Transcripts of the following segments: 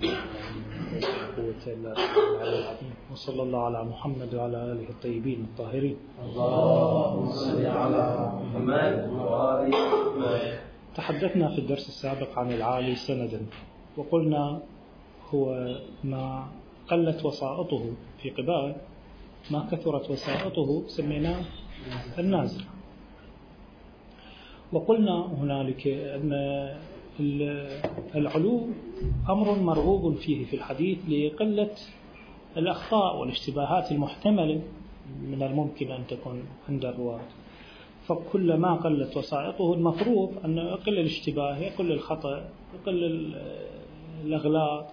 قوة إلا بالله العظيم. وصلى الله على محمد وعلى آله الطيبين الطاهرين. اللهم صل على محمد وعلى آله. تحدثنا في الدرس السابق عن العالي سندا، وقلنا هو ما قلت وسائطه في قبال، ما كثرت وسائطه سميناه النازل. وقلنا هنالك أن العلو أمر مرغوب فيه في الحديث لقلة الأخطاء والاشتباهات المحتملة من الممكن أن تكون عند الرواة، فكلما قلت وسائطه المفروض أن يقل الاشتباه، يقل الخطأ، يقل الأغلاط.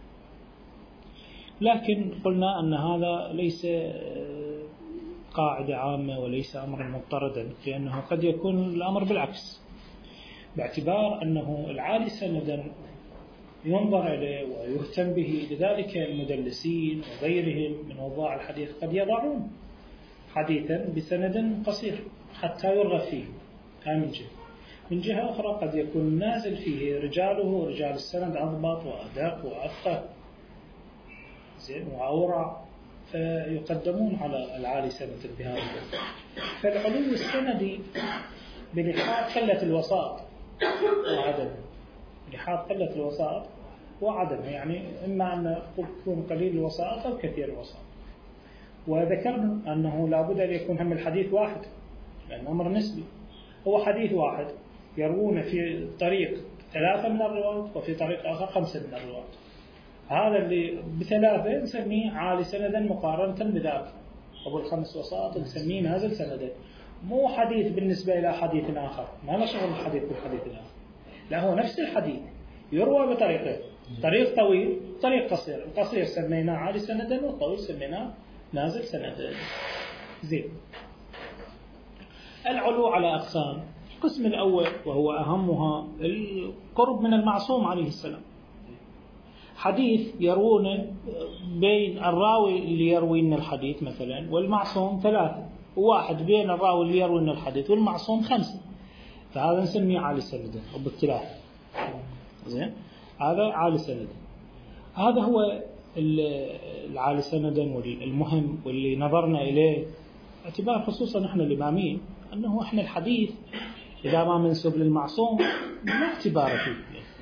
لكن قلنا أن هذا ليس قاعدة عامة وليس أمرا مضطردا، لأنه قد يكون الأمر بالعكس، باعتبار أنه العالي سندا ينظر إليه ويهتم به. لذلك المدلسين وغيرهم من وضاع الحديث قد يضعون حديثا بسند قصير حتى يرغب فيه. من جهة أخرى قد يكون نازل فيه رجاله ورجال السند أضبط وأدق وأفقه وأورع، فيقدمون على العالي سندا بهذا. فالعلو السندي بلحاظ قلة الوسائط وعدمه، لحاظ قلة الوسائط وعدمه، يعني إما أن يكون قليل الوسائط أو كثير الوسائط. وذكرنا أنه لابد أن يكون هم الحديث واحد، لأن أمر نسبي. هو حديث واحد يروون في طريق 3 من الرواة وفي طريق آخر 5 من الرواة. هذا اللي ب3 نسميه عالي سندا مقارنة بذاك، أبو ال5 وسائط نسميه نازل سندا. مو حديث بالنسبة إلى حديث آخر، ما له شغل الحديث بالحديث الآخر، لا هو نفس الحديث يروى بطريقين، طريق طويل طريق قصير. القصير سميناه عالي سندا والطويل سميناه نازل سندا. زين. العلو على أقسام. القسم الأول وهو أهمها القرب من المعصوم عليه السلام. حديث يروون بين الراوي اللي يروي لنا الحديث مثلا والمعصوم 3، وواحد بين الراوي اللي يروي لنا الحديث والمعصوم 5، فهذا نسميه عالي سندا وباختلاف. زين، هذا عالي سندا. هذا هو العالي سندا والمهم واللي نظرنا إليه، اعتبار خصوصا نحن الإمامين أنه إحنا الحديث إذا ما منسوب للمعصوم لا اعتبار فيه.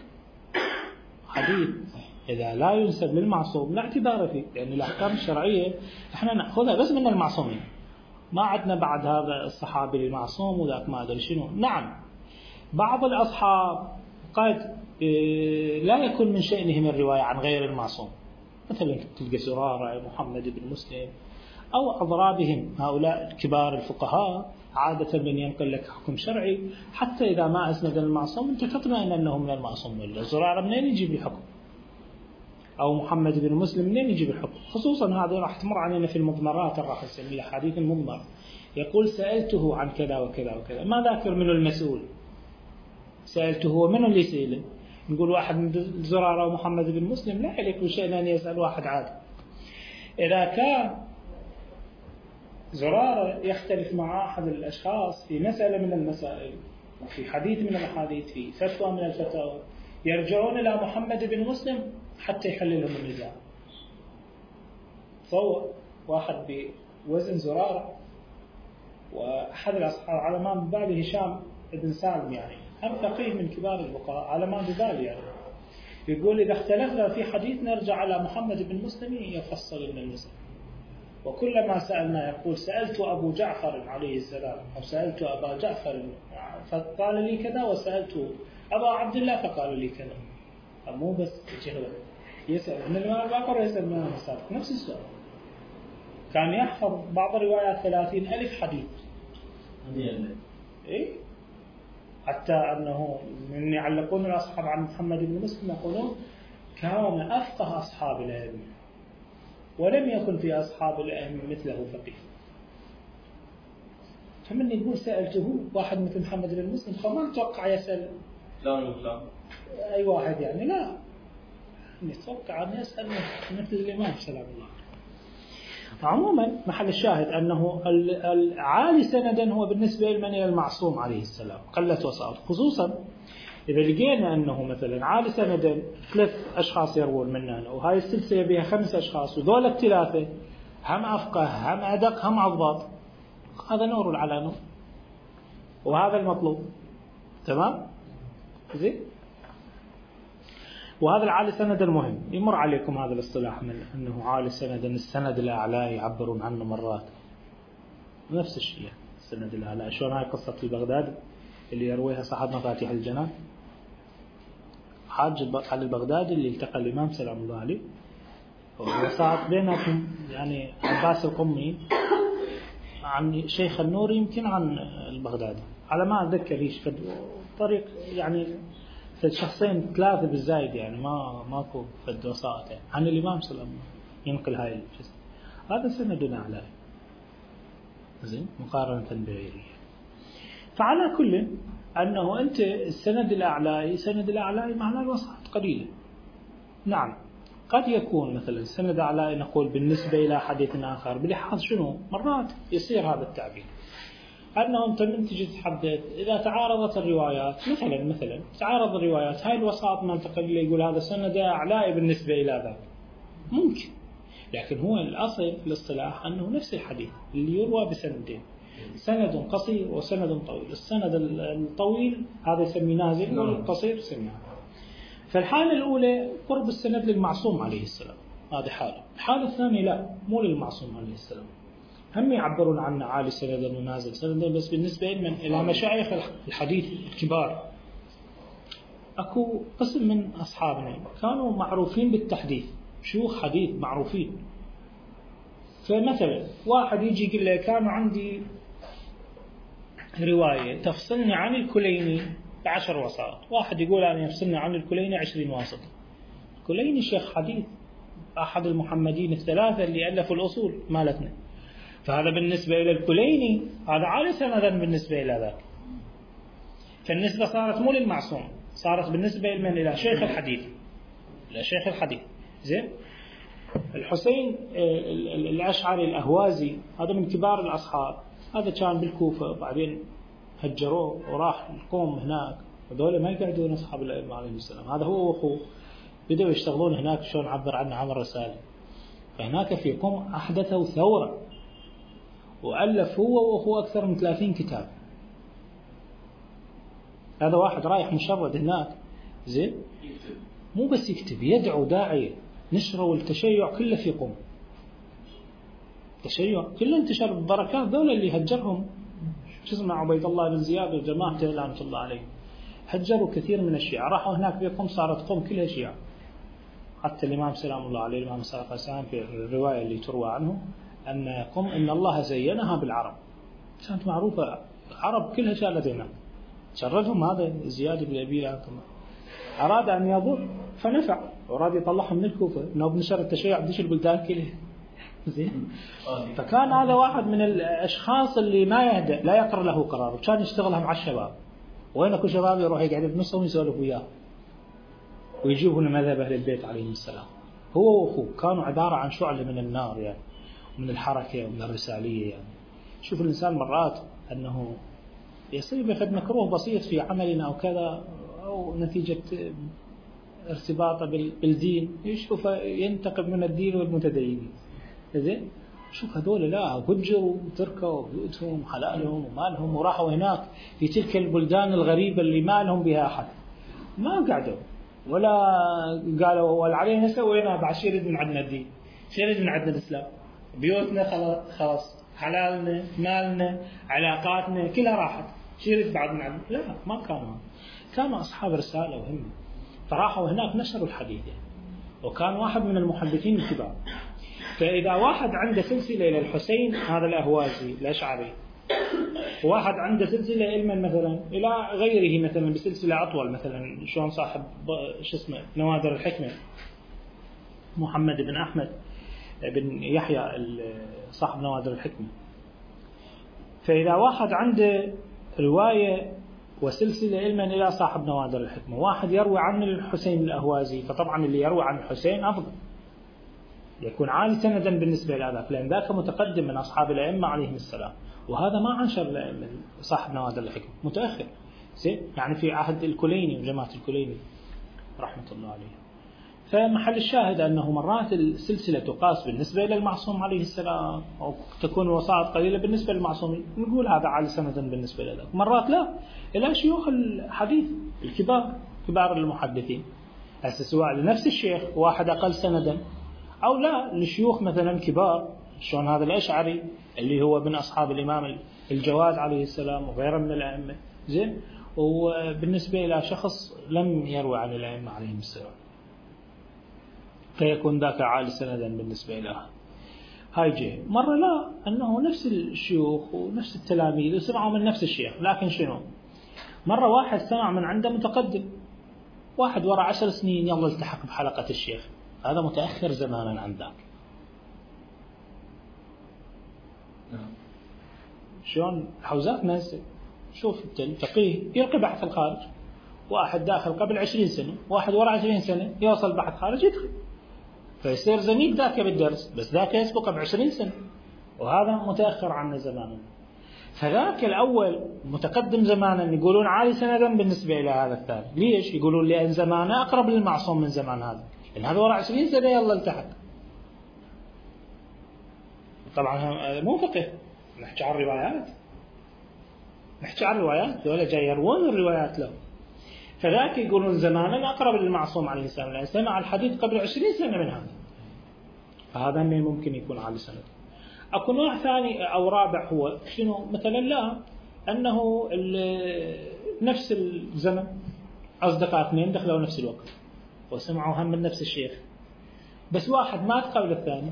حديث إذا لا ينسب للمعصوم لا اعتبار فيه، لأن الأحكام الشرعية إحنا نأخذها بس من المعصومين. ما عندنا بعد هذا الصحابي المعصوم وذاك ما أدري شنو. نعم، بعض الأصحاب قد لا يكون من شأنهم الرواية عن غير المعصوم، مثلا تلقى زرارة، محمد بن مسلم، أو أضرابهم هؤلاء كبار الفقهاء. عادة من ينقل لك حكم شرعي حتى إذا ما أسند المعصوم أنت تطمئن أنه من المعصوم. ولا زرارة منين يجيب الحكم؟ أو محمد بن مسلم منين يجيب الحكم؟ خصوصا هذا راح تمر علينا في المضمرات، راح نسميها حديث المضمر. يقول سألته عن كذا وكذا وكذا، ما ذاكر منه المسؤول، سألته هو من اللي سئله. نقول واحد من زرارة ومحمد بن مسلم، لا يليق بشأن أن يسأل واحد عادي. إذا كان زرارة يختلف مع أحد الأشخاص في مسألة من المسائل، في حديث من الحديث، في فتوى من الفتاوى، يرجعون إلى محمد بن مسلم حتى يحل لهم النزاع. تصور واحد بوزن زرارة، وأحد الأصحاب على ما ببالي هشام بن سالم، يعني هم فقيه من كبار الفقهاء على ما ببالي، يعني يقول إذا اختلفنا في حديث نرجع على محمد بن مسلم يفصل من المسلم. وكلما سألنا يقول سألت أبو جعفر عليه السلام، أو سألت أبا جعفر فقال لي كذا، وسألت أبا عبد الله فقال لي كذا. مو بس يسأل من الإمام الباقر يسأل من المسابق نفس السؤال. كان يحفظ بعض الروايات 30,000 حديث. إيه؟ حتى أنه من يعلقون الأصحاب عن محمد بن مسلم يقولون كان أفقه أصحاب الأئمة، ولم يكن في أصحاب الأئمة مثله فقيه. فمن يقول سألته واحد مثل محمد بن مسلم، فما نتوقع يسأل أي واحد، يعني لا نتوقع أن يسأل مثل الإمام سلام الله. عموما محل الشاهد أنه العالي سندا هو بالنسبة لمن المعصوم عليه السلام قلة وسائط، خصوصا إذا لقينا أنه مثلا عالي سندا 3 أشخاص يروون مننا وهاي السلسلة بها 5 أشخاص وذول الثلاثة هم أفقه هم أدق هم أضباط، هذا نور على نور، وهذا المطلوب. تمام زين. وهذا العالي سند المهم يمر عليكم هذا الاصطلاح من أنه عالي سند، أن السند الأعلى يعبرون عنه مرات نفس الشيء. السند الأعلى شلون هاي قصة البغدادي اللي يرويها صاحب مفاتيح الجنان، حاج علي البغدادي اللي التقى الإمام سلام الله عليه وصارت بينهم يعني عباس القمي عن شيخ النوري يمكن عن البغدادي على ما أتذكر ليش طريق يعني الشخصين 3 بالزايد يعني ماكو فد وسائط يعني عن الإمام سلام الله ينقل هاي الجزء. هذا سندنا أعلى زين مقارنة بغيره. فعلى كل أنه أنت السند الأعلى معناه الوسائط قليلة. نعم قد يكون مثلا السند الأعلى نقول بالنسبة إلى حديث آخر بلحاظ شنو مرات يصير هذا التعبير أنه أنت من تجي تحدث إذا تعارضت الروايات مثلا تعارض الروايات هاي الوسائط ما انتقل يقول هذا سند أعلى بالنسبة إلى ذاك ممكن، لكن هو الأصل في الاصطلاح أنه نفس الحديث اللي يروى بسندين، سند قصير وسند طويل. السند الطويل هذا يسميه نازل والقصير يسميه. فالحالة الأولى قرب السند للمعصوم عليه السلام، هذه حالة. الحالة الثانية لا مو للمعصوم عليه السلام، هم يعبرون عنه عالي سندا ونازل سندا، بس بالنسبة إلى مشايخ الحديث الكبار أكو قسم من أصحابنا كانوا معروفين بالتحديث، شيوخ حديث معروفين. فمثلا واحد يجي يقول له كان عندي رواية تفصلني عن الكليني ب10 وسائط، واحد يقول أنا يفصلني عن الكليني 20 واسطة. الكليني شيخ حديث أحد المحمدين الثلاثة اللي ألفوا الأصول مالتنا، فهذا بالنسبة إلى الكليني هذا عالي سندا بالنسبة إلى ذاك. فالنسبة صارت مو للمعصوم، صارت بالنسبة إلى شيخ الحديث، إلى شيخ الحديث. زين. الحسين الأشعري الأهوازي هذا من كبار الأصحاب، هذا كان بالكوفة بعدين هجروه وراح القوم هناك، وذول ما يقعدون أصحاب الأئمة عليهم السلام، هذا هو وأخوه بدأوا يشتغلون هناك شلون عبر عنه عمر رسالة. فهناك في قوم أحدثوا ثورة وألف هو وأخوه أكثر من 30 كتاب. هذا واحد رايح مشرد هناك زين مو بس يكتب، يدعو داعية، نشروا التشيع كله في قوم، تشيع كله انتشر بالبركات. دولة اللي هجرهم شو اسمه عبيد الله بن زياد وجماعته لعنة الله عليه، هجروا كثير من الشيعة، راحوا هناك في قوم صارت قوم كلها شيعة. حتى الإمام سلام الله عليه الإمام صادق السلام في الرواية اللي تروى عنه أن قوم إن الله زينها بالعرب، كانت معروفة العرب كلها شالت هناك، شردهم هذا زياد بن أبي أراد أن يضر فنفع، وأراد يطلعهم من الكوفة إنه بنشر التشيع بديش البلدان كلها. زين. فكان هذا واحد من الأشخاص اللي ما يهدأ لا يقر له قرار، وكان يشتغلها مع الشباب، وين كل شباب يروح يقعد بنصهم ويسولف وياه ويجيبون مذهب أهل البيت عليهم السلام. هو وأخوه كانوا عبارة عن شعلة من النار يعني، من الحركة ومن الرسالية يعني. شوف الإنسان مرات أنه يصير بفد مكروه بسيط في عملنا أو كذا، أو نتيجة ارتباطه بالدين يشوف ينتقم من الدين والمتدينين. زين. شوف هذول لا هجروا وتركوا بيوتهم وحلالهم ومالهم وراحوا هناك في تلك البلدان الغريبة اللي ما لهم بها أحد، ما قعدوا ولا قالوا ولا علينا سوينا بعد شيء يريد من عندنا الدين، شيء يريد من عندنا الإسلام، بيوتنا خلاص حلالنا مالنا علاقاتنا كلها راحت، شيء يريد بعد من عندنا. لا ما كانوا أصحاب رسالة وهمة، فراحوا هناك نشروا الحديث يعني. وكان واحد من المحدثين الكبار. فإذا واحد عنده سلسلة إلى الحسين هذا الأهوازي الأشعري، واحد عنده سلسلة علما مثلا إلى غيره مثلا بسلسلة أطول، مثلا شلون صاحب شو اسمه نوادر الحكمة محمد بن أحمد بن يحيى صاحب نوادر الحكمة. فإذا واحد عنده رواية وسلسلة علما إلى صاحب نوادر الحكمة، واحد يروي عن الحسين الأهوازي، فطبعا اللي يروي عن الحسين أفضل، يكون عالي سندا بالنسبة لذاك، لأن ذاك متقدم من أصحاب الأئمة عليهم السلام، وهذا ما عنشر صاحب نوادر الحكمة، متأخر. زين يعني في عهد الكليني وجماعة الكليني رحمة الله عليه. فمحل الشاهد أنه مرات السلسلة تقاس بالنسبة إلى المعصوم عليه السلام، أو تكون الوسائط قليلة بالنسبة للمعصوم، نقول هذا عالي سندا بالنسبة له. مرات لا، إلى شيوخ الحديث الكبار، كبار المحدثين، سواء لنفس الشيخ واحد أقل سندا، أو لا لشيوخ مثلا كبار، شلون هذا الأشعري اللي هو من أصحاب الإمام الجواد عليه السلام وغيره من الأئمة. زين، وبالنسبة إلى شخص لم يروي عن الأئمة عليهم السلام، فيكون ذاك عالي سندا بالنسبة له. هاي جهة. مرة لا، أنه نفس الشيوخ ونفس التلاميذ وسمعوا من نفس الشيخ، لكن شنو، مرة واحد سمع من عنده متقدم، واحد وراء 10 سنين يلا التحق بحلقة الشيخ، هذا متأخر زمانا عن ذاك. شلون حوزات ناس، شوف الفقيه يلقي بحث الخارج، واحد داخل قبل 20 سنة، واحد وراء 20 سنة يوصل بحث خارج يدخل، فيصير زميل ذاك بالدرس، بس ذاك يسبق ب20 سنة، وهذا متأخر عنا زمانا. فذاك الأول متقدم زمانا يقولون عالي سندا بالنسبة إلى هذا الثاني. ليش؟ يقولون لأن زمانه أقرب للمعصوم من زمان هذا، لأن هذا وراء 20 سنة يلا التحق. طبعا مو فقه، نحكي عن الروايات، نحكي عن الروايات، ولا جاي يروون الروايات له. فذاك يقولون زمانا أقرب للمعصوم عليه السلام، لأن سمع الحديث قبل 20 سنة من هذا، فهذا ممكن يكون عالي سند. أكو نوع ثاني أو رابع، هو شنو مثلا، لا أنه نفس الزمن أصدقاء اثنين دخلوا نفس الوقت وسمعوا هم من نفس الشيخ، بس واحد مات قبل الثاني،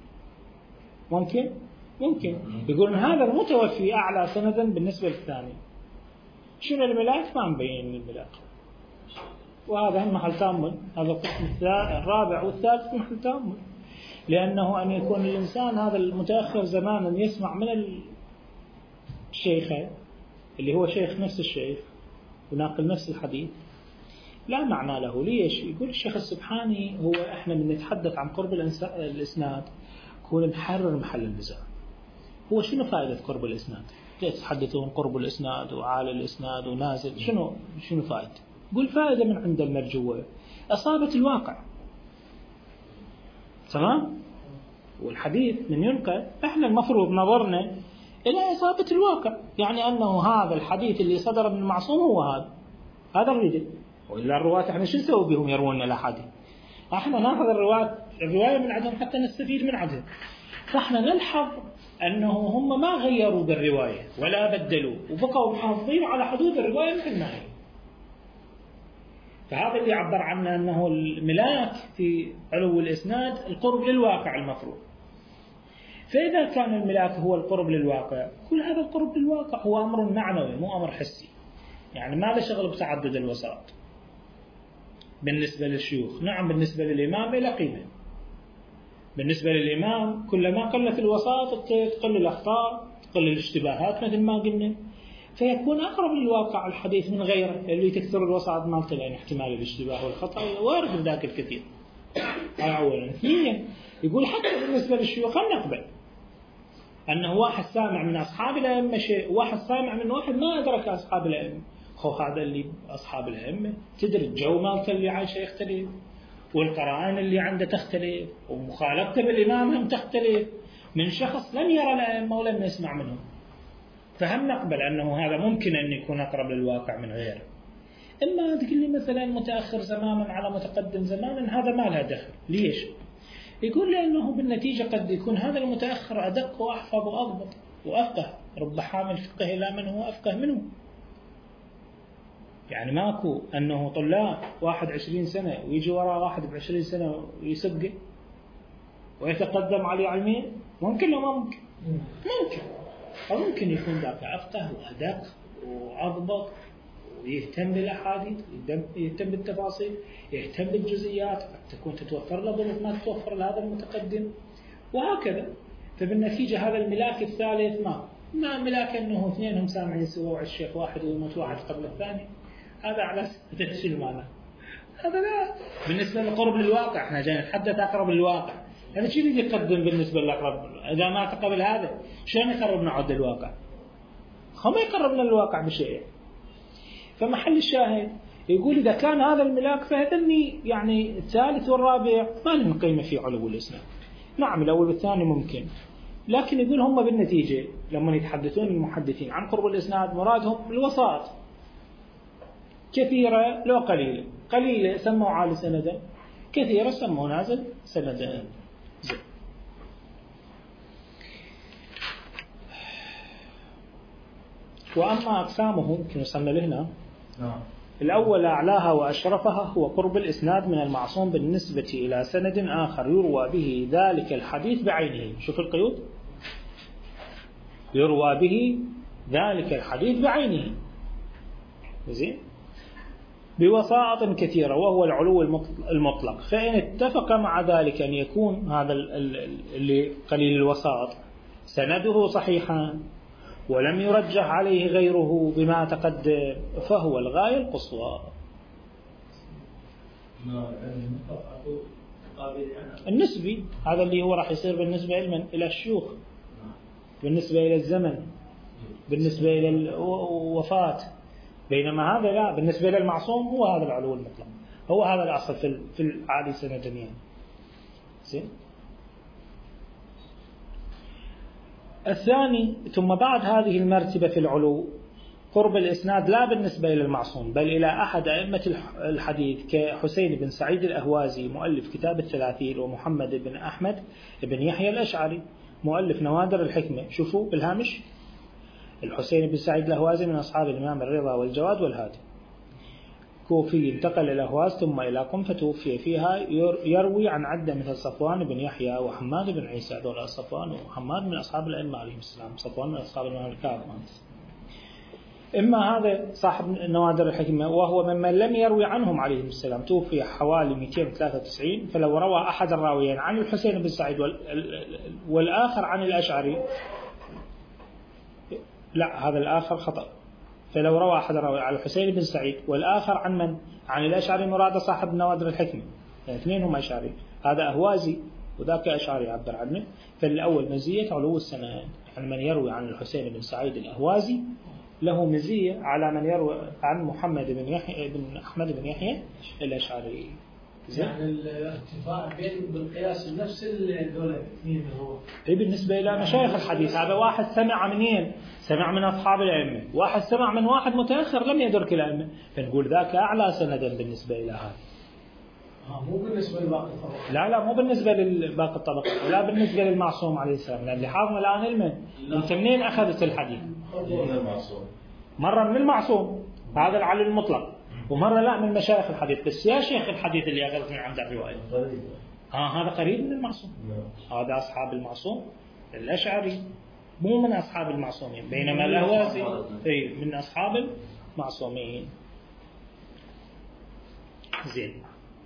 ممكن يقولون هذا المتوفي أعلى سندا بالنسبة للثاني. شنو الملاك؟ ما مبين الملاك، وهذا هم محل تأمل. هذا القسم الرابع والثالث محل تأمل، لأنه أن يكون الإنسان هذا المتأخر زمانا يسمع من الشيخ اللي هو شيخ نفس الشيخ وناقل نفس الحديث، لا معنى له. ليش؟ يقول الشيخ السبحاني هو إحنا من نتحدث عن قرب الإسناد كون نحرر محل النزاع. هو شنو فائدة قرب الإسناد؟ تحدثون قرب الإسناد وعالي الإسناد ونازل، شنو فائدة؟ يقول فائدة من عند المرجوة أصابة الواقع، تمام؟ والحديث من ينقل احنا المفروض نظرنا إلى إصابة الواقع، يعني أنه هذا الحديث اللي صدر من المعصوم هو هذا الرجل، وإلا الرواة احنا شو نسوي بهم يروون الأحاديث؟ احنا ناخذ الرواية من عندهم حتى نستفيد من عندهم. فاحنا نلحظ أنه هم ما غيروا بالرواية ولا بدلوا، وبقوا محافظين على حدود الرواية مثل ما هي. فهذا اللي يعبر عنه أنه الملاك في علو الإسناد القرب للواقع المفروض. فإذا كان الملاك هو القرب للواقع، كل هذا القرب للواقع هو أمر معنوي مو أمر حسي، يعني ما له شغل بتعدد الوسائط بالنسبة للشيوخ. نعم بالنسبة للإمام إلى قيمة، بالنسبة للإمام كلما قلت الوسائط تقل الأخطاء، تقل الاشتباهات مثل ما قلنا، فيكون أقرب للواقع الحديث من غيره اللي تكثر الوسائط مالته، لأن احتمال الاشتباه والخطأ وارد من ذاك الكثير. أولا. ثانيا يقول حتى بالنسبة للشيوخ نقبل أنه واحد سامع من أصحاب الأئمة شيء، وواحد سامع من واحد ما أدرك أصحاب الأئمة. هذا اللي أصحاب الأئمة تدري الجو مالته اللي عايشه يختلف، والقرائن اللي عنده تختلف، ومخالفته بالإمام هم تختلف من شخص لم يرى الأئمة ولم يسمع منهم. فهم نقبل أنه هذا ممكن أن يكون أقرب للواقع من غيره. إما تقول لي مثلا متأخر زمانا على متقدم زمانا، هذا ما له دخل. ليش؟ يقول لأنه بالنتيجة قد يكون هذا المتأخر أدق وأحفظ وأضبط وأفقه، رب حامل فقه إلى من هو أفقه منه. يعني ماكو أنه طلاب 21 سنة ويجي وراء واحد ب20 سنة ويسبقه ويتقدم عليه علميا، ممكن لو ما ممكن؟ ممكن. أو ممكن يكون ذاك أفقه وأدق وأضبط ويهتم بالأحاديث، يهتم بالتفاصيل، يهتم بالجزئيات، قد تكون تتوفر له ظروف ما تتوفر لهذا المتقدم، وهكذا. فبالنتيجة هذا الملاك الثالث ما ملاك أنه اثنينهم سامعين سوا الشيخ واحد ويموت واحد قبل الثاني، هذا على شو المعنى؟ هذا لا. بالنسبة للقرب للواقع احنا جاي نتحدث أقرب للواقع، هذا شيء اللي يقدم بالنسبة للأقرب. إذا ما قبل هذا شلون يقربنا عد الواقع؟ هو ما يقربنا للواقع بشيء. فمحل الشاهد يقول إذا كان هذا الملاك فهذني يعني الثالث والرابع ما لهم قيمة في علو الإسناد. نعم الأول والثاني ممكن، لكن يقول هم بالنتيجة لما يتحدثون المحدثين عن قرب الإسناد مرادهم الوسائط، كثيرة لو قليلة، قليلة سموا عالي سندا، كثيرة سموا نازل سندا. وأما أقسامه يمكن يسمى لهنا الأول أعلاها وأشرفها هو قرب الإسناد من المعصوم بالنسبة إلى سند آخر يروى به ذلك الحديث بعينه. شوف القيود، يروى به ذلك الحديث بعينه زين بوسائط كثيرة وهو العلو المطلق. فإن اتفق مع ذلك أن يكون هذا اللي قليل الوسائط سنده صحيحا ولم يرجح عليه غيره بما تقدم فهو الغاية القصوى. النسبي هذا اللي هو راح يصير بالنسبة إلى الشيوخ، بالنسبة إلى الزمن، بالنسبة إلى الوفاة، بينما هذا لا، بالنسبة إلى المعصوم هو هذا العلو المطلق، هو هذا الأصل في العادي سندنيا. زين. الثاني ثم بعد هذه المرتبة في العلو قرب الإسناد لا بالنسبة إلى المعصوم بل إلى أحد أئمة الحديث كحسين بن سعيد الأهوازي مؤلف كتاب الثلاثين، ومحمد بن أحمد بن يحيى الأشعري مؤلف نوادر الحكمة. شوفوا بالهامش الحسين بن سعيد الأهوازي من أصحاب الإمام الرضا والجواد والهادي، كوفي انتقل إلى أهواز ثم إلى قم فتوفي فيها، يروي عن عدة مثل صفوان بن يحيى وحماد بن عيسى. دول صفوان وحماد من أصحاب الأئمة عليهم السلام، صفوان من أصحاب الإمام الكاظم. إما هذا صاحب نوادر الحكمة وهو ممن لم يروي عنهم عليهم السلام، توفي حوالي 293، فلو روى أحد الراويين عن الحسين بن سعيد والآخر عن الأشعري، لا هذا الآخر خطأ، فلو روى أحد الراوي على الحسين بن سعيد والآخر عن من؟ عن الأشعري مراد صاحب نوادر الحكمة، يعني اثنين هم أشعري، هذا أهوازي وذاك أشعري يعبر عنه. فالأول مزية علو السند، يعني من يروي عن الحسين بن سعيد الأهوازي له مزية على من يروي عن محمد بن يحيى بن أحمد بن يحيى الأشعري. يعني الارتفاع بين بالقياس نفس الدولة اثنين هو. إيه بالنسبة إلى مشايخ الحديث هذا واحد سمع منين؟ سمع من أصحاب الأئمة، واحد سمع من واحد متأخر لم يدرك الأئمة، فنقول ذاك أعلى سندا بالنسبة إلى هذا. مو بالنسبة لباقي الطبقات. لا مو بالنسبة لباقي الطبقات ولا بالنسبة للمعصوم عليه السلام، لأن لاحظنا الآن علما أنت منين أخذت الحديث؟ من المعصوم. مرة من المعصوم هذا العلي المطلق، ومرة لا من مشايخ الحديث، بس يا شيخ الحديث اللي أخذت من عند الرواية هذا قريب من المعصوم، هذا أصحاب المعصوم الأشعري مو من أصحاب المعصومين، بينما الأهوازي من أصحاب المعصومين. زين.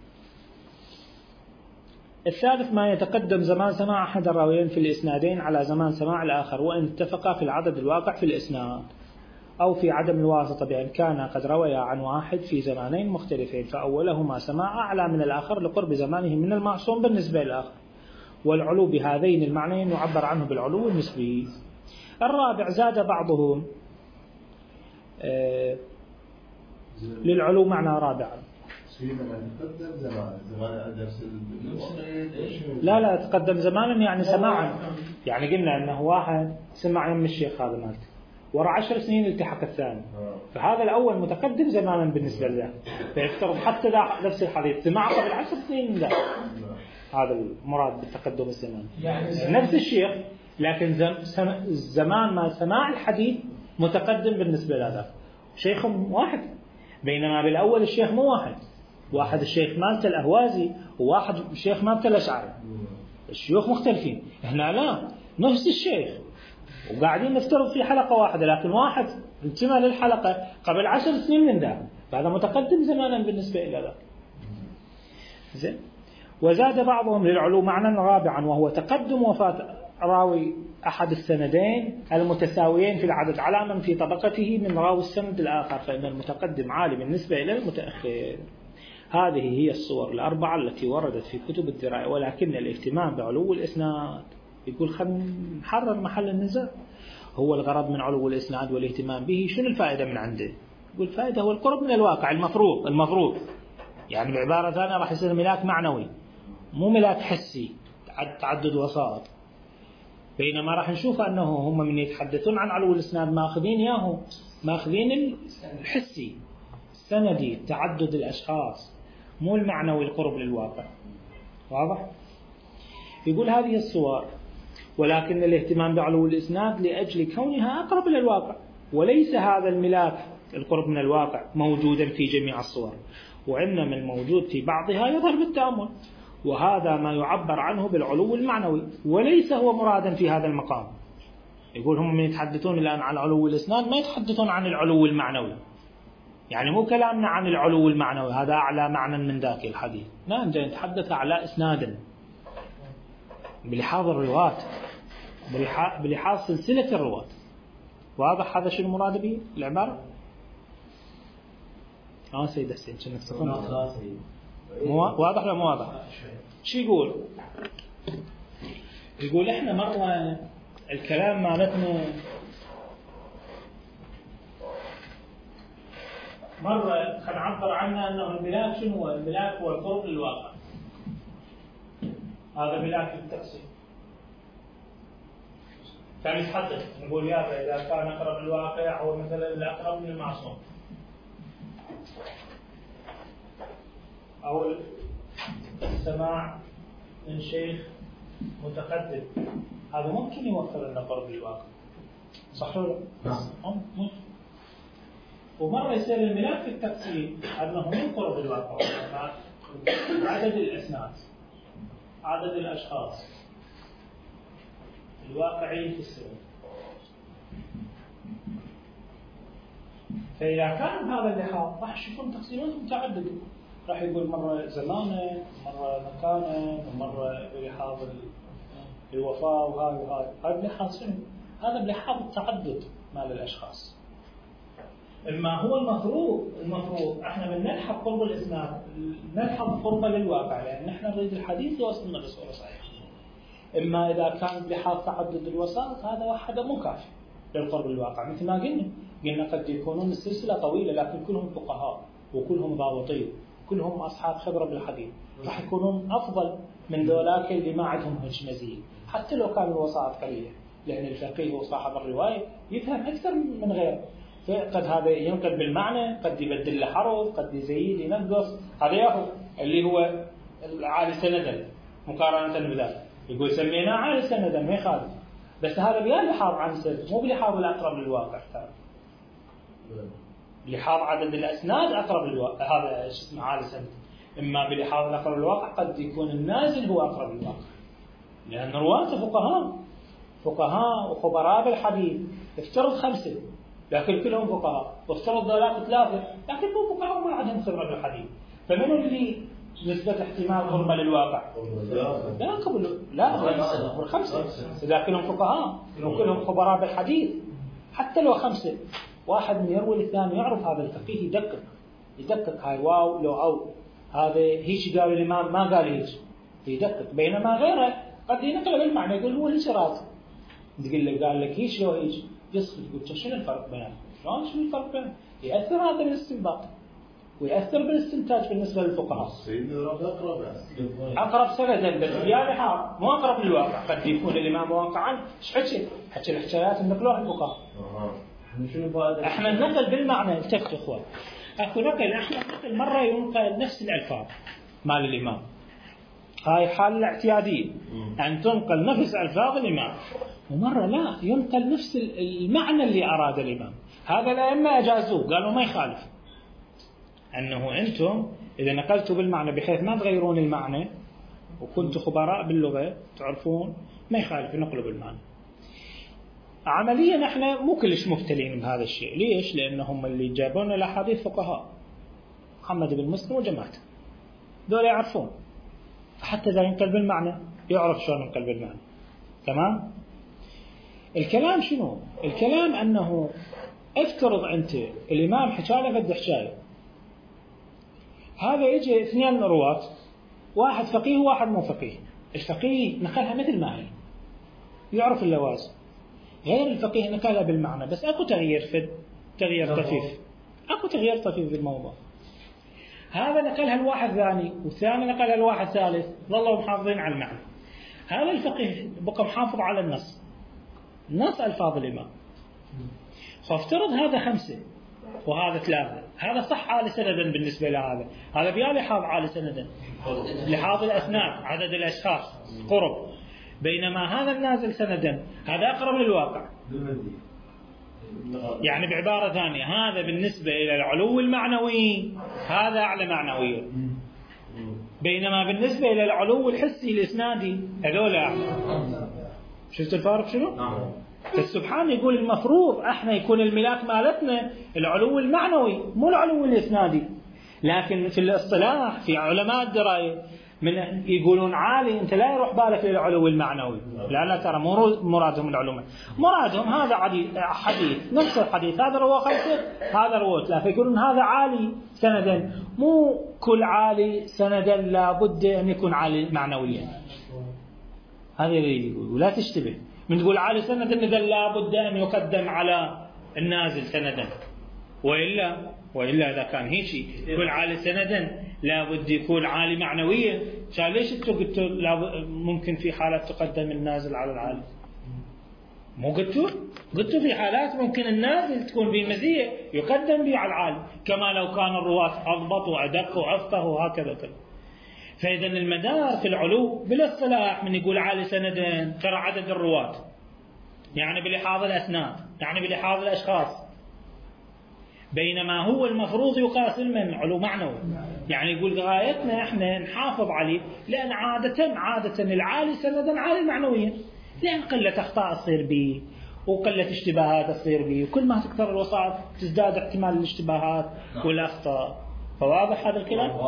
الثالث ما يتقدم زمان سماع أحد الراويين في الإسنادين على زمان سماع الآخر وإن اتفقا في العدد الواقع في الإسناد أو في عدم الواسطة، بأن كان قد رويا عن واحد في زمانين مختلفين، فأولهما سماع أعلى من الآخر لقرب زمانه من المعصوم بالنسبة للآخر، والعلو بهذين المعنيين يعبر عنه بالعلو النسبي. الرابع زاد بعضهم للعلو معنى رابعا. لا تقدم زمانا يعني سماعا، يعني قلنا أنه واحد سمع يم الشيخ هذا مالته ورا 10 سنين التحق الثاني، فهذا الأول متقدم زمانا بالنسبة له، فيفترض حتى نفس الحديث سمع قبل 10 سنين من ذا، هذا المراد بالتقدم الزمان، يعني نفس الشيخ لكن زمان ما سماع الحديث متقدم بالنسبة له، شيخ واحد، بينما بالأول الشيخ مو واحد الشيخ مالته الأهوازي وواحد الشيخ مالته الأشعري، الشيوخ مختلفين. هنا لا، نفس الشيخ وقاعدين نفترض في حلقة واحدة، لكن واحد انتمى للحلقة قبل 10 سنين من ذا، فهذا متقدم زمانا بالنسبة إلى ذا. زين. وزاد بعضهم للعلو معنى رابعا وهو تقدم وفاة راوي أحد السندين المتساويين في العدد على من في طبقته من راوي السند الآخر، فإن المتقدم عالي بالنسبة إلى المتأخر. هذه هي الصور الأربعة التي وردت في كتب الدراية، ولكن الاهتمام بعلو الإسناد يقول خلينا نحرر محل النزاع، هو الغرض من علو الإسناد والاهتمام به شنو الفائدة من عنده؟ يقول فائدة هو القرب من الواقع المفروض يعني بعبارة ثانية راح يصير ملاك معنوي مو ملاك حسي تعدد وسائط. بينما راح نشوف أنه هم من يتحدثون عن علو الإسناد ماخذين الحسي السندي تعدد الأشخاص مو المعنوي القرب للواقع. واضح؟ يقول هذه الصور ولكن الاهتمام بعلو الإسناد لأجل كونها أقرب إلى الواقع، وليس هذا الملاك القرب من الواقع موجودا في جميع الصور، وإنما الموجود في بعضها يظهر بالتأمل، وهذا ما يعبر عنه بالعلو المعنوي وليس هو مرادا في هذا المقام. يقول هم من يتحدثون الآن عن علو الإسناد ما يتحدثون عن العلو المعنوي، يعني مو كلامنا عن العلو المعنوي هذا أعلى معنى من ذاك الحديث، لا جاي نتحدث على إسنادا بلحاظ الرواة بلحاظ سلسلة الرواة. واضح هذا شو المراد به العبارة؟ سيد حسين كأنك تفهم واضح ولا مو واضح؟ شو يقول إحنا مرة الكلام مالتنا مرة نعبر عنه أنه الملاك شنو هو؟ الملاك هو القرب للواقع، هذا ملاك التقسيم. كان يتحدث نقول يابا إذا كان أقرب للواقع هو مثلا الأقرب من المعصوم أو السماع من شيخ متقدم، هذا ممكن يوفر لنا قرب للواقع، صح ولا لا؟ ممكن. ومرة يصير الملاك في التقسيم أنه من قرب الواقع عدد الأسناد عدد الأشخاص الواقعيين في السنة. فإذا كان هذا اللحاظ راح يشوفون تقسيمات متعددة، راح يقول مرة زمانه مرة مكانه ومرة بلحاظ الوفاة وهذا هذا بلحاظ شنو؟ هذا بلحاظ التعدد مال الأشخاص. إما هو المفروض احنا من نلحظ قرب الإسناد نلحظ قربه للواقع لأن احنا نريد الحديث يوصلنا بصورة صحيحة. إما إذا كان بلحاظ تعدد الوسائط هذا وحده مو كافي للقرب للواقع. مثل ما قلنا قد يكونون السلسلة طويلة لكن كلهم فقهاء وكلهم ضابطين كلهم أصحاب خبرة بالحديث، راح يكونون أفضل من ذولاك اللي ما عندهم هالمزية حتى لو كانوا الوسائط قليلة، لأن الفقيه وصاحب الرواية يفهم أكثر من غيره. فقد هذا ينقل بالمعنى، قد يبدل له حرف، قد يزيد ينقص، هذا ياخذ اللي هو العالي سندا مقارنة بذلك. يقول سميناه عالي سندا ما يخالف، بس هذا بلحاظ عن سند مو بلحاظ الأقرب للواقع. بلحاظ عدد الأسناد أقرب للواقع هذا اسمه عالي سند، إما بلحاظ الأقرب للواقع قد يكون النازل هو أقرب للواقع، لأن رواته فقهاء وخبراء بالحديث. افترض 5 لكن كلهم فقهاء، وافترض ذلك 3 لكن مو فقهاء وما عندهم خبرة بالحديث، فمن اللي نسبة احتمال قربة للواقع؟ لا 5 إذا كلهم فقهاء وكلهم خبراء بالحديث. حتى لو 5 واحد من يروي الثاني يعرف هذا الفقيه يدقق هاي واو لو أو هذا هيش قال الإمام ما قال هيش يدقق، بينما غيره قد ينقل بالمعنى يقول هو هيش راسه تقول له قال لك هيش لو هيش يسخط يقول شنو الفرق بينهم؟ شنو الفرق بينهم؟ يأثر هذا الاستنباط ويأثر بالاستنتاج بالنسبة للفقهاء. أقرب سندا بس يعني حار مو أقرب للواقع، قد يكون الإمام واقعا حكي الحكايات النقلوها الفقهاء. احنا النقل بالمعنى التفتوا اخوان اكو نقل، احنا نقل مرة ينقل نفس الألفاظ مال الإمام، هاي حالة اعتيادية أن تنقل نفس ألفاظ الإمام، ومرة لا ينقل نفس المعنى اللي أراد الإمام. هذا الأئمة أجازوه قالوا ما يخالف أنه أنتم إذا نقلتوا بالمعنى بحيث ما تغيرون المعنى وكنتوا خبراء باللغة تعرفون ما يخالف نقلوا بالمعنى. عمليا احنا مو كلش مبتلين بهذا الشيء. ليش؟ لأنهم اللي جابون الأحاديث فقهاء محمد بن مسلم وجماعته دول يعرفون، حتى إذا ينقل بالمعنى يعرف شلون ينقل بالمعنى. تمام؟ الكلام شنو؟ الكلام أنه افترض أنت الإمام حكاله قد حكاية، هذا يجي 2 رواة، واحد فقيه وواحد مو فقيه. الفقيه نقلها مثل ما هي يعرف اللوازم، غير الفقيه نقلها بالمعنى بس اكو تغيير طفيف. أكو تغيير طفيف في الموضوع. هذا نقلها الواحد ثاني، والثاني نقلها الواحد ثالث، ظلوا محافظين على المعنى. هذا الفقيه بقى محافظ على النص، نص ألفاظ الإمام. فافترض هذا 5 وهذا 3، هذا صح عالي سندا بالنسبة لهذا، هذا بيا لحاظ عالي سندا، لحاظ الأسناد، عدد الأشخاص، قرب. بينما هذا النازل سندا هذا أقرب للواقع. يعني بعبارة ثانية، هذا بالنسبة إلى العلو المعنوي هذا أعلى معنويا، بينما بالنسبة إلى العلو الحسي الإسنادي هذول أعلى. شفت الفارق شنو؟ فالسبحان يقول المفروض احنا يكون الملاك مالتنا العلو المعنوي مو العلو الإسنادي. لكن في الاصطلاح في علماء الدراية من يقولون عالي، انت لا يروح بالك للعلو المعنوي، لا ترى مو مرادهم العلو، مرادهم هذا حديث نفس الحديث، هذا رواه 5 هذا رواه 3، فيقولون هذا عالي سندا. مو كل عالي سندا لابد ان يكون عالي معنويا، هذا اللي يقول. ولا تشتبه من تقول عالي سندا لابد ان يقدم على النازل سندا، وإلا إذا كان هيك يكون عالي سندا لابد يكون عالي معنويا. ليش انتوا قلتوا ممكن في حالات تقدم النازل على العالي؟ مو قلتوا في حالات ممكن النازل تكون به مزية يقدم به على العالي، كما لو كان الرواة أضبط وأدق وأفقه وهكذا كذا. فإذا المدار في العلو بالاصطلاح من يقول عالي سندا ترى عدد الرواة، يعني بلحاظ الأسناد، يعني بلحاظ الأشخاص. بينما هو المفروض يقاس من علو معنوي، يعني يقول غايتنا احنا نحافظ عليه، لأن عادة العالي سندا عالي معنويا، لأن قلة أخطاء تصير به وقلة اشتباهات تصير به، وكل ما تكثر الوسائط تزداد احتمال الاشتباهات والأخطاء. فواضح هذا الكلام؟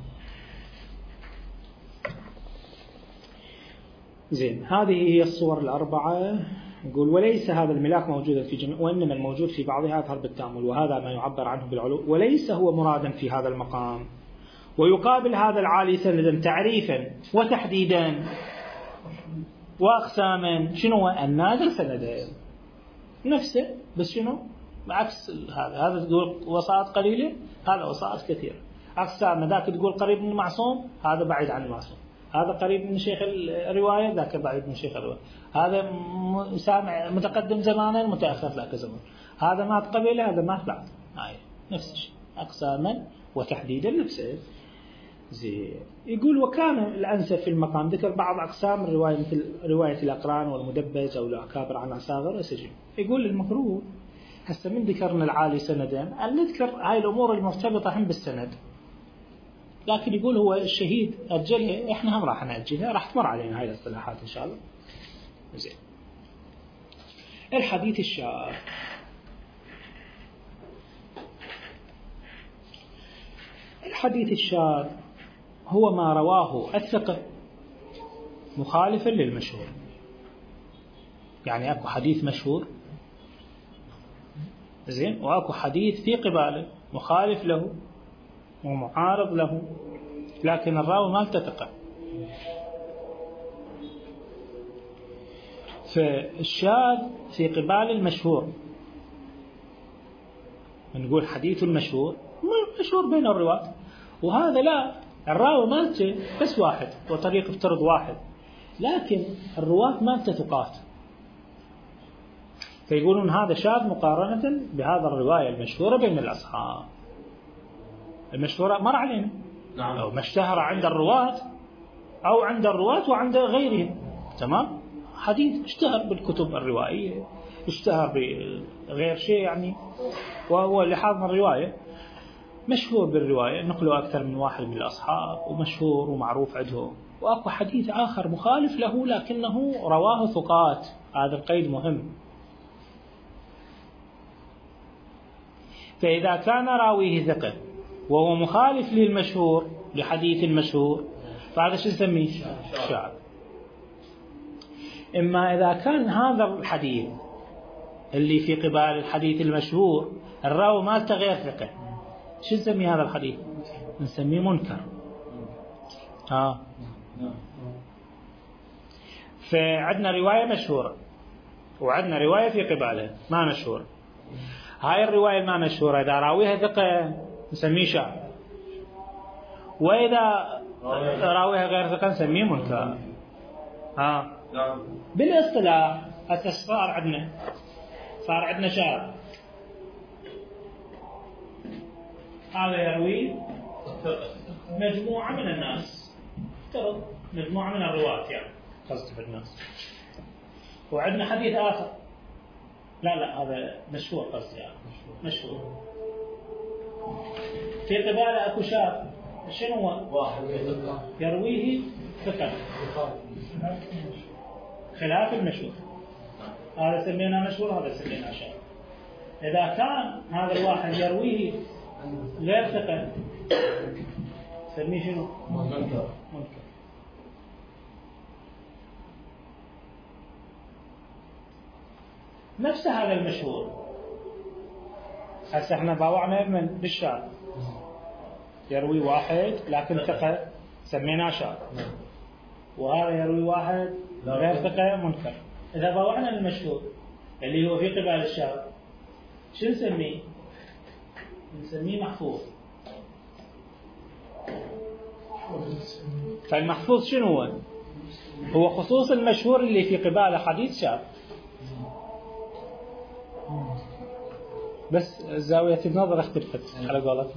زين، هذه هي الصور ال4. يقول وليس هذا الملاك موجودا في جميع، وإنما الموجود في بعضها يظهر بالتأمل، وهذا ما يعبر عنه بالعلو، وليس هو مرادا في هذا المقام. ويقابل هذا العالي سندا تعريفا وتحديدا وأقساما. شنو النازل سندا نفسه، بس شنو عكس هذا تقول وسائط قليلة، هذا وسائط كثير. أقسام ذاك تقول قريب من المعصوم، هذا بعيد عن المعصوم. هذا قريب من شيخ الرواية، ذاك بعيد من شيخ الرواية. هذا سامع متقدم زمانا، متأخر ذاك زمان. هذا مات قبيله، هذا مات بعد. نفس الشيء، أقساما وتحديدا نفسه. زين، يقول وكان الأنسب في المقام ذكر بعض أقسام الرواية، مثل رواية الأقران والمدبج أو الأكابر عن أصاغر وسجن. يقول المفروض هسه من ذكرنا العالي سندا أن نذكر هاي الأمور المرتبطة هم بالسند، لكن يقول هو الشهيد أجلها، إحنا هم راح نأجلها، راح تمر علينا هاي الاصطلاحات إن شاء الله. زين، الحديث الشاذ. الحديث الشاذ هو ما رواه الثقة مخالفا للمشهور. يعني أكو حديث مشهور، زين، وأكو حديث في قباله مخالف له ومعارض له، لكن الراوي ما ثقة. فالشاذ في قبال المشهور، نقول حديث المشهور مشهور بين الرواة، وهذا لا، الراوي مالته بس واحد وطريق افترض واحد، لكن الرواة مالته ثقات، فيقولون هذا شاذ مقارنة بهذا الرواية المشهورة بين الأصحاب. المشهورة مر علينا، أو ما اشتهر عند الرواة أو عند الرواة وعند غيرهم، تمام. حديث اشتهر بالكتب الروائية، اشتهر بغير شيء يعني، وهو لحاظ من الرواية مشهور بالرواية، نقله أكثر من واحد من الأصحاب ومشهور ومعروف عندهم. وأكو حديث آخر مخالف له لكنه رواه ثقات، هذا القيد مهم. فإذا كان راويه ثقة وهو مخالف للمشهور لحديث المشهور، فهذا شو نسميه؟ شاذ. إما إذا كان هذا الحديث اللي في قبال الحديث المشهور الراوي مالته غير ثقة، شو نسميه هذا الحديث؟ نسميه منكر. فعندنا رواية مشهورة وعندنا رواية في قبالها ما مشهورة. هاي الرواية ما مشهورة إذا راويها ثقة نسميه شاذ، وإذا راويها غير ثقة نسميه منكر. بالاصطلاح هسه صار عندنا شاذ، هذا يروي مجموعة من الناس، افترض مجموعة من الرواة يعني قصد بالناس، وعندنا حديث آخر لا هذا مشهور قصدي يعني مشهور في قباله أكو شاذ، شنو هو؟ واحد يرويه ثقة خلاف المشهور، هذا سمينا مشهور هذا سمينا شاذ. إذا كان هذا الواحد يرويه غير ثقة سميه شنو؟ منكر. نفس هذا المشهور هسه احنا باوعنا من بالشاذ، يروي واحد لكن ثقة سميناه شاذ، وهذا يروي واحد غير ثقة منكر. إذا باوعنا المشهور اللي هو في قبال الشاذ شو نسميه؟ نسميه محفوظ. فالمحفوظ شنو هو؟ هو خصوص المشهور اللي في قباله حديث شاذ، بس زاوية النظر اختلفت على قولتهم.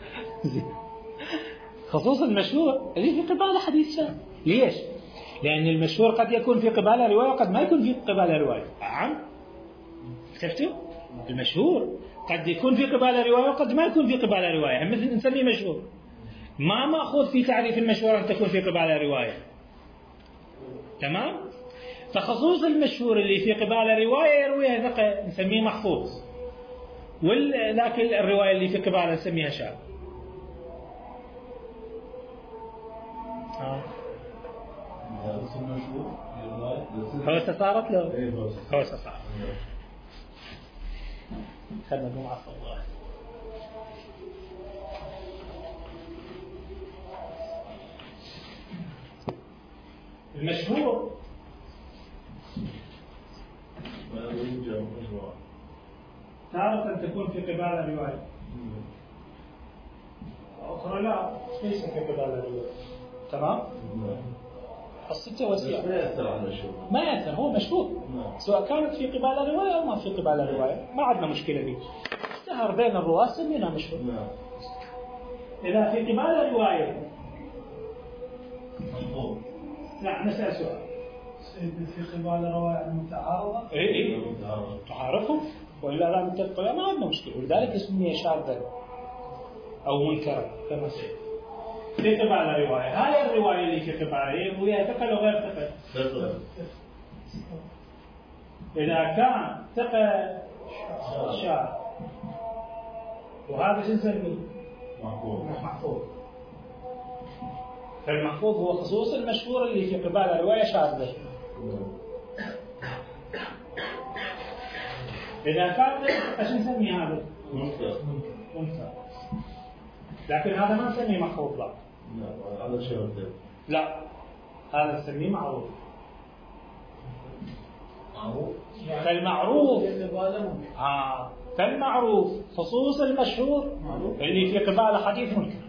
خصوص المشهور اللي في قباله حديث شاذ. ليش؟ لأن المشهور قد يكون في قباله رواية وقد ما يكون في قباله رواية. شفتوا؟ المشهور قد يكون في قباله رواية وقد ما يكون في قباله رواية، مثل نسميه مشهور، ما مأخوذ في تعريف المشهور أن تكون في قباله رواية. تمام؟ فخصوص المشهور اللي في قباله رواية يرويها ثقة نسميه محفوظ، ولكن الرواية اللي في قباله نسميها شاذ. هوسة صارت له؟ هوسة صارت. خلنا نقوم عفوا الله. المشهور تارة تكون في قبال رواية، أخرى لا ليس في قبال رواية. تمام؟ حصته وسيعة ما يأثر، هو مشهور سواء كانت في قبال رواية أو ما في قبال رواية، ما عندنا مشكلة به، اشتهر بين الرواة سمينا مشهور. إذا في قبال رواية لا نسأل سؤال في قبال رواية متعارضة؟ إيه تعرفهم وإلا لا متفق ما عندنا مشكلة، ولذلك اسمه شاذا أو منكرا كما سيد. في قبال رواية، هاي الرواية اللي في قبالها وهي ثقة أو غير ثقة؟ إذا كان ثقة شاذ وهذا شو نسميه؟ محفوظ. فالمحفوظ هو خصوص المشهور اللي في قبال رواية شاذة. إذا كان ايش نسميه هذا؟ منكر. لكن هذا ما نسميه محفوظ لا. هذا شيء لا هذا نسميه معروف. فالمعروف خصوص المشهور اللي في قبال حديث منكر.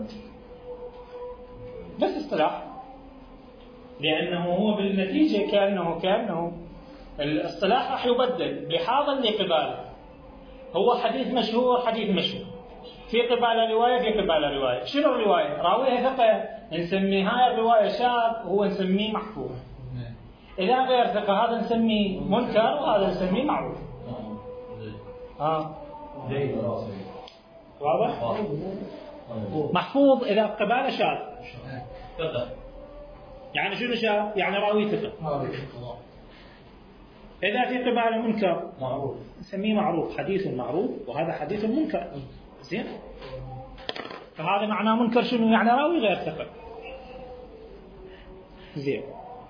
بس اصطلاح، لأنه هو بالنتيجة كأنه الاصطلاح راح يبدل لحاظا لقباله. هو حديث مشهور في قبال رواية في قبال رواية. شنو الرواية؟ راويها ثقة نسمي هاي الرواية شاذ وهو نسميه محفوظ. إذا غير ثقة هذا نسميه منكر وهذا نسميه معروف. واضح؟ محفوظ إذا قباله شاذ. يعني شنو شاذ؟ يعني راوي ثقة. إذا في قباله منكر نسميه معروف، حديث معروف وهذا حديث منكر. زين؟ فهذا معناه منكر شنو؟ يعني راوي غير ثقة. زين.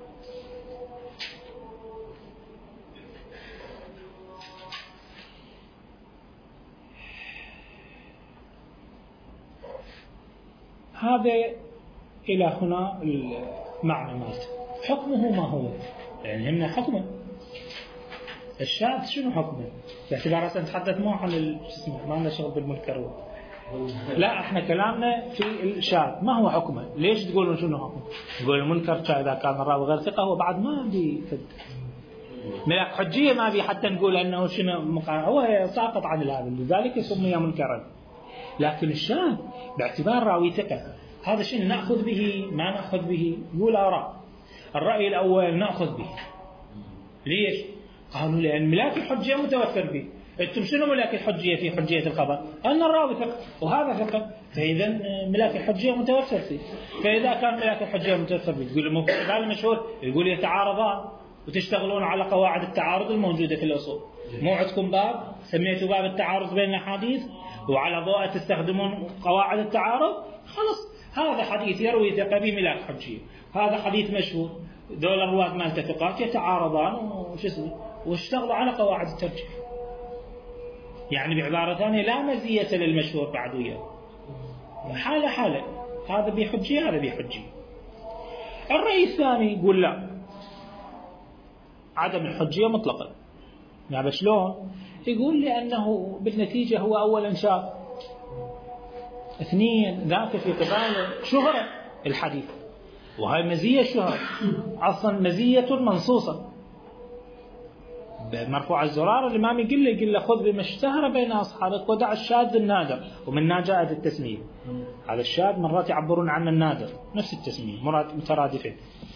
هذا إلى هنا المعنى مالته. حكمه ما هو؟ يعني همنا حكمه. الشاذ شنو حكمه؟ باعتبار هسه نتحدث مو عن ما لنا شغل بالمنكر. لا احنا كلامنا في الشاذ، ما هو حكمه؟ ليش تقولون شنو حكمه؟ تقول المنكر اذا كان الراوي غير ثقه هو بعد ما بيفد ملاك حجيه، ما بي حتى نقول انه شنو هو ساقط عن هذا، لذلك سمي منكرا. لكن الشاذ باعتبار راوي ثقه، هذا شيء ناخذ به ما ناخذ به. يقول آراء. الراي الاول ناخذ به. ليش؟ قالوا لان ملاك الحجيه متوفر به. انتم شنو ملاك الحجيه في حجيه الخبر؟ ان الراوي ثقه وهذا ثقه، فاذا ملاك الحجيه متوفر فيه. فاذا كان ملاك الحجيه متوفر به، يقول هذا المشهور، يقول يتعارضان وتشتغلون على قواعد التعارض الموجوده في الاصول. مو عندكم باب سميتوا باب التعارض بين الاحاديث، وعلى ضوء تستخدمون قواعد التعارض. خلص هذا حديث يروي ثقه بملاك حجيه، هذا حديث مشهور، دول الرواه ما ثقات يتعارضان واشتغلوا على قواعد الترجيح. يعني بعبارة ثانية لا مزية للمشهور بعد وياه، حالة حالة، هذا بحجية هذا بحجية. الرأي الثاني يقول لا، عدم الحجية مطلقا. يعني شلون؟ يقول لأنه بالنتيجة هو أولا شاذ، اثنين ذاك في قباله شهرة الحديث، وهي مزية الشهرة أصلا مزية منصوصة. مرفوع الزرار الإمام يقول له خذ بما اشتهر بين أصحابك ودع الشاذ النادر، ومن جاءت التسمية. هذا الشاذ مرات يعبرون عنه النادر، نفس التسمية مرات مترادفين.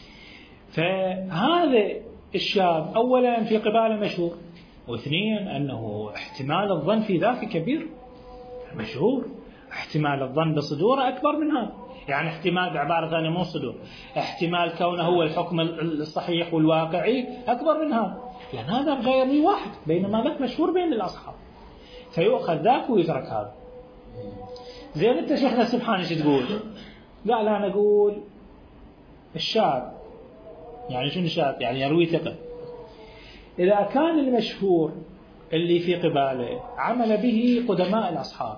فهذا الشاذ أولا في قباله مشهور، واثنين أنه احتمال الظن في ذاك كبير مشهور، احتمال الظن بصدوره أكبر من هذا. يعني احتمال بعبارة ثانية مو صدور، احتمال كونه هو الحكم الصحيح والواقعي أكبر من هذا، لأن هذا غير واحد، بينما ذاك مشهور بين الأصحاب، فيؤخذ ذاك ويترك هذا. زين أنت شيخنا سبحان ايش تقول؟ قال أنا أقول الشاذ يعني شنو الشاذ؟ يعني يروي ثقة. إذا كان المشهور اللي في قباله عمل به قدماء الأصحاب،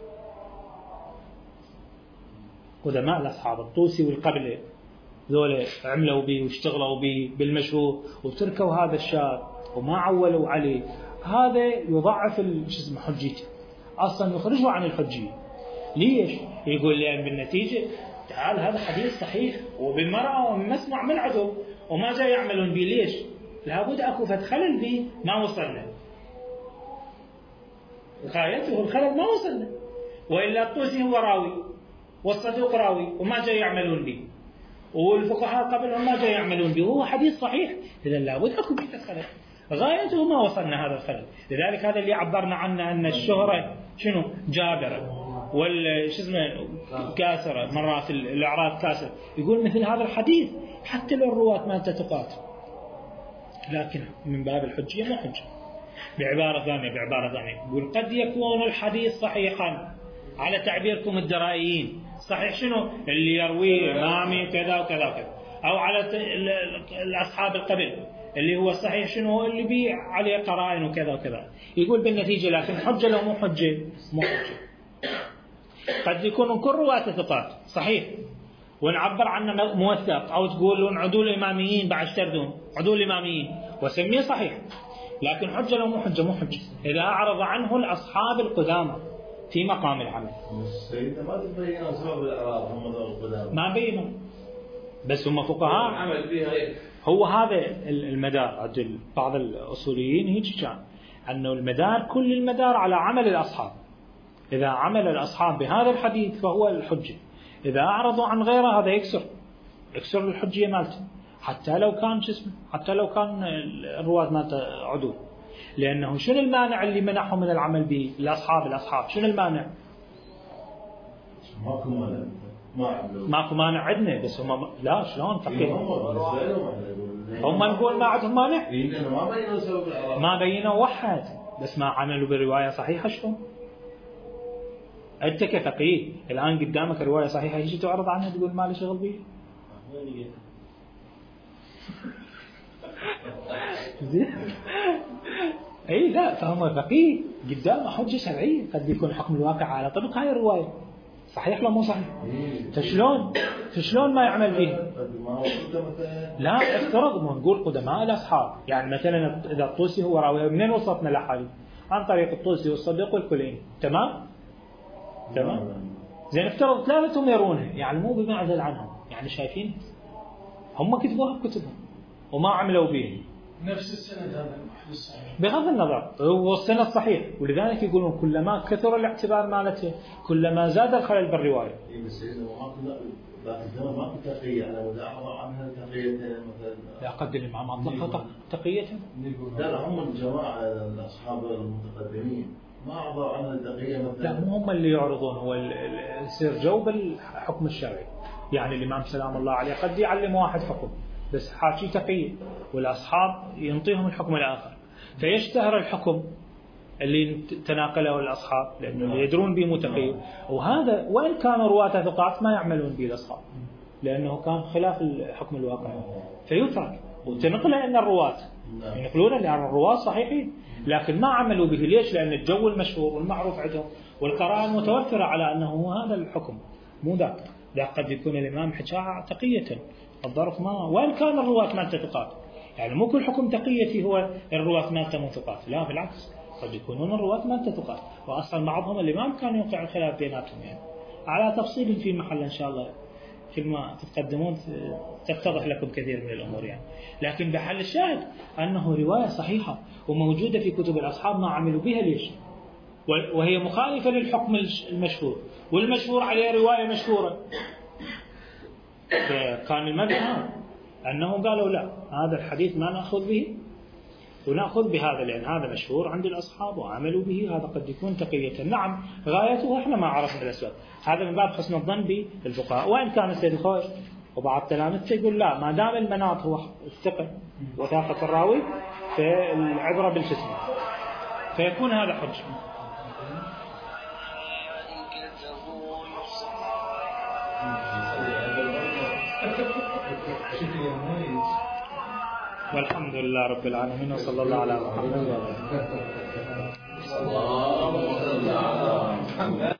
قدماء الأصحاب الطوسي والقبلة ذولا عملوا به واشتغلوا به بالمشهور وتركوا هذا الشاذ وما عولوا عليه، هذا يضعف حجيته، أصلا يخرجه عن الحجية. ليش؟ يقول لأن بالنتيجة تعال هذا حديث صحيح وبالمرأة ومسمع من عدو وما جاء يعملون به. ليش؟ لابد أكو خلل به ما وصلنا، غايته الخلل ما وصلنا، وإلا الطوسي هو راوي والصدوق راوي وما جاء يعملون به، والفقهاء قبلهم ما جاء يعملون به، وهو حديث صحيح، إذا لابد أكو به خلل، غايته ما وصلنا هذا الخلل. لذلك هذا اللي عبرنا عنه أن الشهرة شنو جابرة كاسرة، مرات الأعراض كاسرة. يقول مثل هذا الحديث حتى لو الرواة ما تثقات، لكن من باب الحجية مو حجة. بعبارة ثانية يقول قد يكون الحديث صحيحا على تعبيركم الدرائيين، صحيح شنو اللي يرويه إمامي كذا وكذا وكذا، أو على الأصحاب القبل اللي هو الصحيح شنو اللي بيه عليه قرائن وكذا وكذا. يقول بالنتيجة لكن حجة لو مو حجة، مو حجة. قد يكونوا كل رواة ثقات صحيح ونعبر عنه موثق، أو تقولون عدول إماميين بعد تردون عدول إماميين وسميه صحيح، لكن حجة لو مو حجة، مو حجة إذا أعرض عنه الأصحاب القدامى في مقام العمل. السيدة ما تبين سبب الإعراض، هم ذول القدامى ما بينوا، بس هم فقهاء عمل بها. هو هذا المدار عند بعض الأصوليين هيك كان، أنه المدار كل المدار على عمل الأصحاب. إذا عمل الأصحاب بهذا الحديث فهو الحجة، إذا أعرضوا عن غيره هذا يكسر الحجية مالته، حتى لو كان حتى لو كان الرواة مالته عدول. لأنه شنو المانع اللي منعهم من العمل به الأصحاب شنو المانع؟ ماكو مانع عندنا، بس هم لا شلون فقيه هم نقول ما عندهم مانع، ما بينوا وحد، بس ما عملوا برواية صحيحة. شلون أنت كفقيه الآن قدامك رواية صحيحة يجي تعرض عنها تقول ما لي شغل بيه؟ اي لا، فهم فقيه قدامه حجة شرعية، قد يكون حكم الواقع على طبق هاي الرواية، صحيح لو مو صحيح؟ فشلون ما يعمل به؟ لا افترض نقول قدماء الأصحاب، يعني مثلا إذا الطوسي هو راوي، منين وصلنا الأحاديث؟ عن طريق الطوسي والصديق والكليني. تمام؟ زين افترض ثلاثتهم يرونه، يعني مو بمعزل عنهم، يعني شايفين هم كتبوها بكتبهم وما عملوا به نفس السند هذا الصحيح بغض النظر هو السند صحيح، ولذلك يقولون كلما كثر الاعتبار مالته كلما زاد الخلل بالروايه. بس ذاك الزمن ما كنت تقية، أنا ملاحظة عنها تقية مثلا. لا قد الإمام أطلق تقية. لا هم الجماعة الأصحاب المتقدمين ما عبروا عنها تقية مثلا. لا مو هم اللي يعرضون، هو يصير جو بالحكم الشرعي. يعني الإمام سلام الله عليه قد يعلم واحد حكم بس حاكي تقية، والأصحاب ينطيهم الحكم الآخر، فيشتهر الحكم اللي تناقله الأصحاب لأنه يدرون به متقي، وهذا وإن كانوا رواة ثقات ما يعملون به الأصحاب لأنه كان خلاف الحكم الواقعي فيترك. وتنقله أن الرواة ينقلون لأن الرواة صحيحين لكن ما عملوا به. ليش؟ لأن الجو المشهور والمعروف عندهم والقرائن متوفرة على أنه هو هذا الحكم مو ذاك. قد يكون الإمام حكاها تقية الظرف ما، وإن كان الرواة ما ثقات، يعني مو كل حكم تقيتي هو الرواة ما ثقات، لا بالعكس قد يكونون الرواة ما ثقات، وأصلا بعضهم الإمام كان يوقع الخلاف بيناتهم، يعني على تفصيل في محل إن شاء الله فيما تتقدمون تتضح لكم كثير من الأمور يعني. لكن بحل الشاهد أنه رواية صحيحة وموجودة في كتب الأصحاب ما عملوا بها. ليش؟ وهي مخالفة للحكم المشهور، والمشهور عليه رواية مشهورة، فكان المذهب أنه قالوا لا هذا الحديث ما نأخذ به ونأخذ بهذا لأن هذا مشهور عند الأصحاب وعملوا به، هذا قد يكون تقية. نعم غايته احنا ما عرفنا الأسباب، هذا من باب حسن الظن بالفقهاء. وإن كان السيد الخوئي وبعض تلامذته يقول لا ما دام المناط هو الثقة وثاقة الراوي فالعبرة بالجسم، فيكون هذا حجة. والحمد لله رب العالمين وصلى الله على محمد.